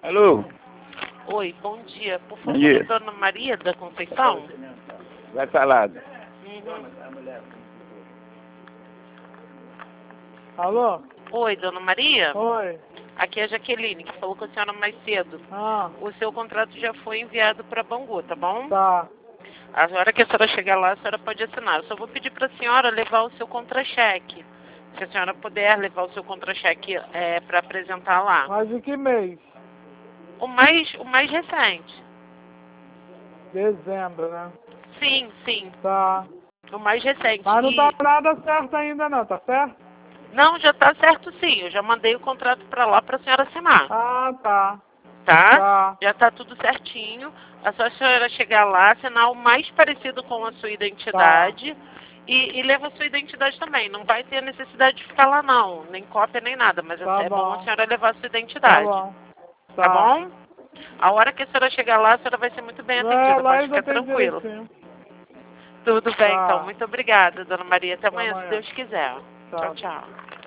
Alô? Oi, bom dia. Por Bom favor, dia. Dona Maria da Conceição? Vai falar. Alô? Oi, Dona Maria? Oi. Aqui é a Jaqueline, que falou com a senhora mais cedo. Ah, O seu contrato já foi enviado para Bangu, tá bom? tá. A hora que a senhora chegar lá, a senhora pode assinar. Eu só vou pedir para a senhora levar o seu contra-cheque. Se a senhora puder levar o seu contra-cheque para apresentar lá. Mas de que mês? O mais recente. Dezembro, né? Sim, sim. Tá. O mais recente. Mas não tá E- nada certo ainda não, tá certo? Não, já tá certo sim. Eu já mandei o contrato para lá para a senhora assinar. Ah, tá. Tá? Tá. Já tá tudo certinho. É só a senhora chegar lá, assinar o mais parecido com a sua identidade e leva a sua identidade também. Não vai ter necessidade de ficar lá não, nem cópia nem nada, mas Tá é bom a bom. senhora levar a sua Tá identidade. bom. Tá bom? A hora que a senhora chegar lá, a senhora vai ser muito bem atendida, Lá pode ainda ficar tem tranquilo. direitinho. Tudo bem, Tá. então. Muito obrigada, Dona Maria. Até Até amanhã, se amanhã. Deus quiser. Tchau. Tchau, tchau.